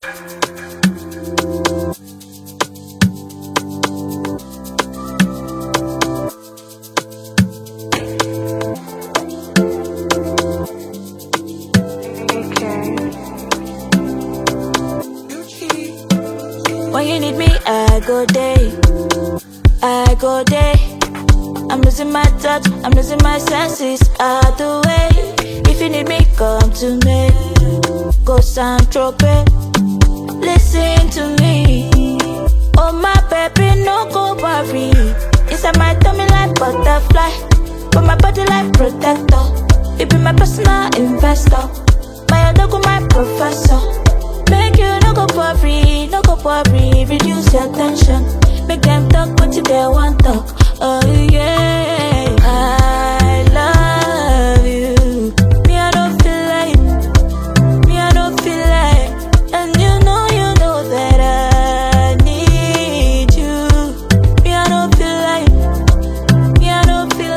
When you need me, I go day, I go day. I'm losing my touch, I'm losing my senses, out the way. If you need me, come to me. Go Saint-Tropez, listen to me. Oh my baby, no go worry. Inside my tummy like butterfly, but my body like protector. You be my personal investor, my dog, my professor. Make you no go worry, no go worry. Reduce your tension, make them talk what you they want talk. Oh yeah, I love you. Me I don't feel like, me I don't feel like, and you know that I need you. Me I don't feel like, me I don't feel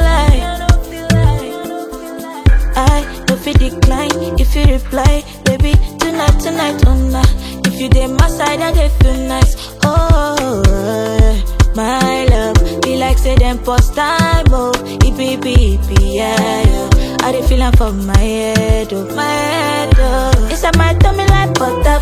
like, I don't feel decline if you reply, baby. Tonight, oh nah. If you dey my side, I dey feel nice. Oh, my love, be like say them post time, oh. Yeah. I dey feelin' for my head, oh, my head, oh. Inside my tummy like butter.